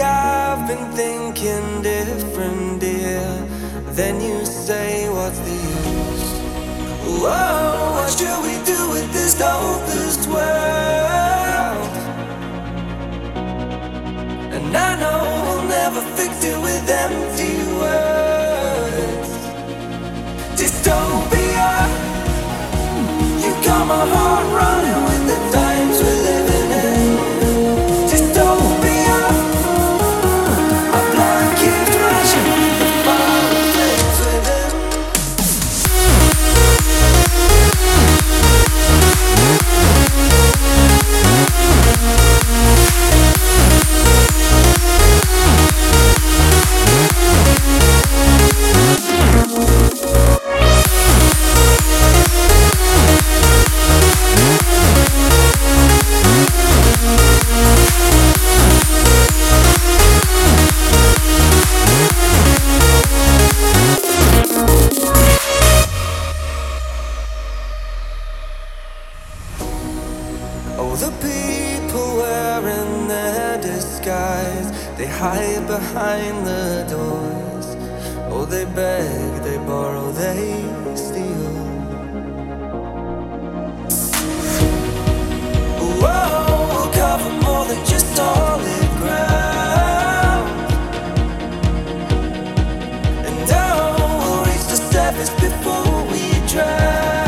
I've been thinking different, dear. Then you say, what's the use? Whoa, what should we do with this hopeless world? And I know we'll never fix it with empty words. Dystopia, you got my heart running with the times we're living in. Dystopia, a blanket rushing with the fire flames within. Oh, the people wearing their disguise, they hide behind the doors. Oh, they beg, they borrow, they steal. Whoa, we'll cover more than just solid ground. And oh, we'll reach the surface before we drown.